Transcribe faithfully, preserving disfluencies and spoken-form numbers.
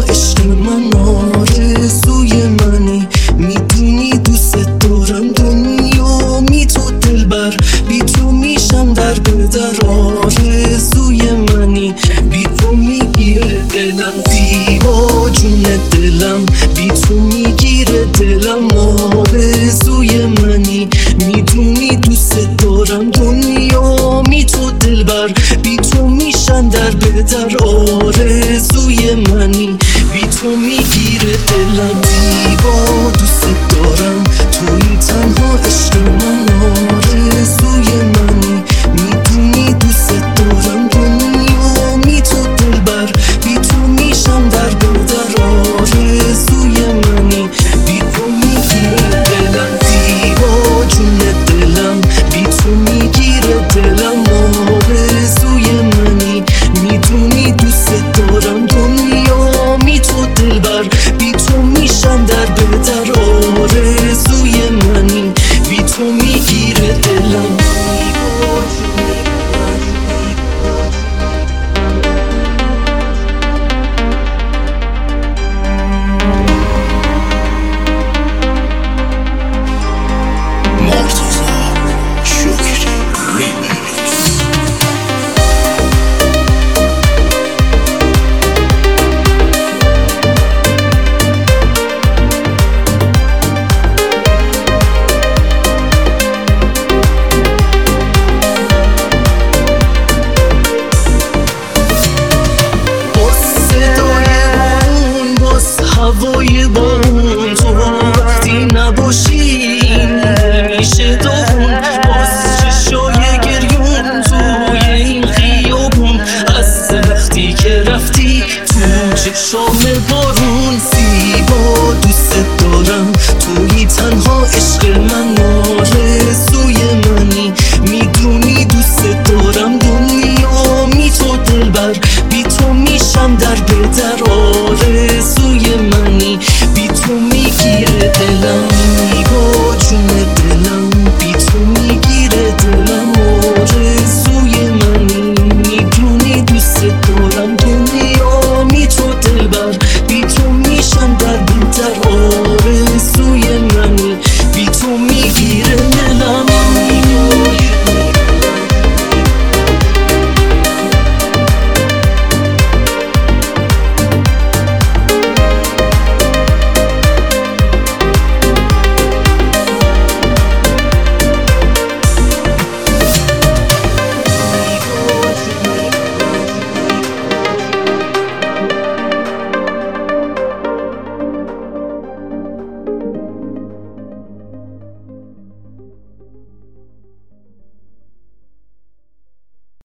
عشق من آرزوی منی، میدونی دوست دارم دنیا می تو دلبر، بی تو میشم در بدر. آرزوی منی، بی تو میگیره دلم، زیبا جون دلم، بی تو میگیره دلم. آرزوی منی، میدونی دوست دارم دنیا می تو دلبر، بی تو میشن در بدر. آرزوی منی، بی تو میگیره دلم، زیبا دوست دارم.